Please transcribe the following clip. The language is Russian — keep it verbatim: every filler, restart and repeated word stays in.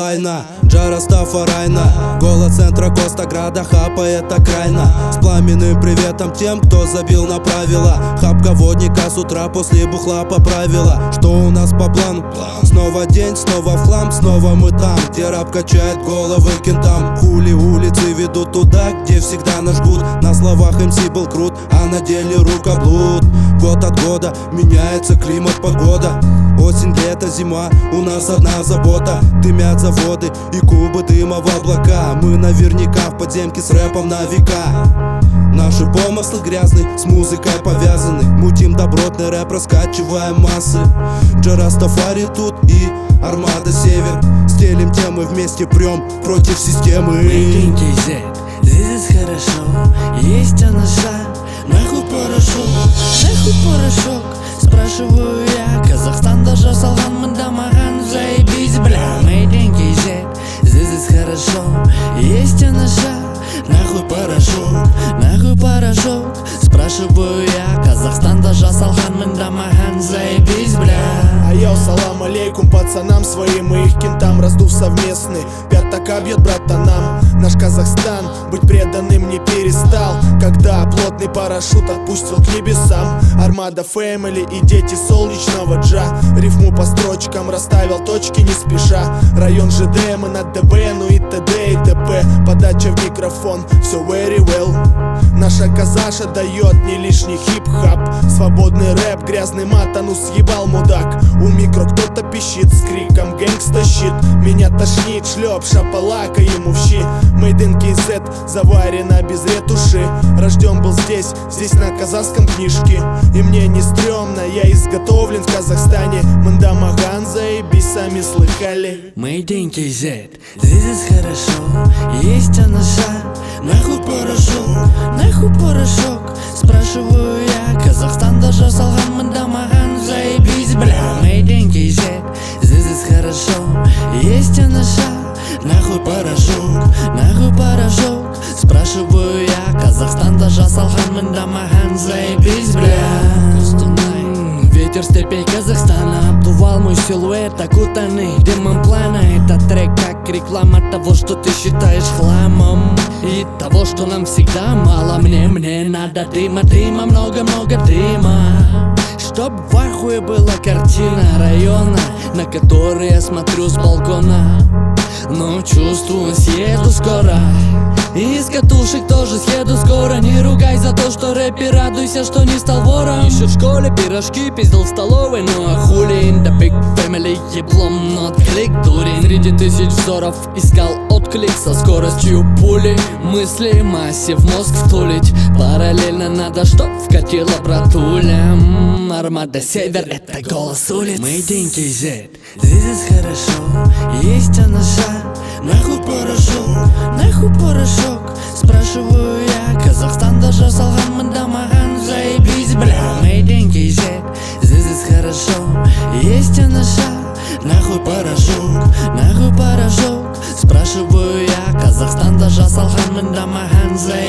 лайна, Джарастафарайна. Голод центра Костаграда хапает окрайна. С пламенным приветом тем, кто забил на правила. Хапка водника с утра после бухла поправила. Что у нас по плану? Снова день, снова в хлам, снова мы там, где раб качает головы кентам. Хули улицы ведут туда, где всегда нас жгут. На словах эм си был крут, а на деле рукоблуд. Год от года меняется климат, погода. Осень, лето, зима, у нас одна забота. Дымят заводы и кубы дыма в облака. Мы наверняка в подземке с рэпом на века. Наши помыслы грязные, с музыкой повязаны. Мутим добротный рэп, раскачиваем массы. Джарастафари тут и Армада Север. Стелим темы, вместе прем против системы. Здесь хорошо, есть анаша. Нахуй порошок, нахуй порошок. Спрашиваю я, Казахстан даже салган, мы дамаган, заебись, бля. Мои деньги зет, здесь хорошо, есть анаша. Нахуй порошок, нахуй порошок. Спрашиваю я, Казахстан даже салган, мы дамаган, заебись, бля. Айо, салам алейкум пацанам своим и их кентам. Раздув совместный, пятака бьет братанам. Наш Казахстан быть преданным не перестал, когда плотный парашют отпустил к небесам. Армада Фэмили и дети солнечного джа. Рифму по строчкам расставил точки не спеша. Район ЖД, мы на ДБ, ну и т.д. и т.п. Подача в микрофон, все very well. Наша казаша дает не лишний хип-хап. Свободный рэп, грязный мат, а ну съебал мудак. У микро кто-то пищит с криком гэнгста щит. Меня тошнит, шлеп, шапалака ему в щи. Made in кей зет, заварено без ретуши. Рожден был здесь, здесь на казахском книжке. И мне не стрёмно, я изготовлен в Казахстане. Мандамаган, заебись, сами слыхали. Made in кей зет, здесь хорошо, есть анаша. Нахуй порошок, нахуй порошок. Спрашиваю я, Казахстан даже салган, мы дамаган, заебись, бля. Made in кей зет, здесь хорошо, есть анаша. Нахуй порошок, нахуй порошок. Спрашиваю я, Казахстан даже салган, мы дамаган, заебись, бля. Ветер степей Казахстана обдувал мой силуэт, окутанный дымом плана. Этот трек как реклама того, что ты считаешь хламом, и того, что нам всегда мало. Мне, мне надо дыма, дыма, много-много дыма, чтоб в ахуе была картина района, на который я смотрю с балкона. Но чувствую, съеду скоро, и из катушек тоже съеду скоро. Не ругай за то, что рэпер, радуйся, что не стал вором. Еще в школе пирожки пиздил в столовой, ну а хули in the big family, еблом, но отклик дурень. Среди тысяч взоров искал отклик со скоростью пули. Мысли массе в мозг втулить, параллельно надо, чтоб вкатило братуля. Армада Север, это голос улиц. Made in кей зет, здесь хорошо, есть анаша. Нахуй порошок, нахуй порошок. Спрашиваю я, Казахстан даже салган, мы дамаган, заебись, бля. Made in кей зет, здесь хорошо, есть анаша. Нахуй порошок, нахуй порошок. Спрашиваю я, Казахстан даже салган, мы дамаган, заебись.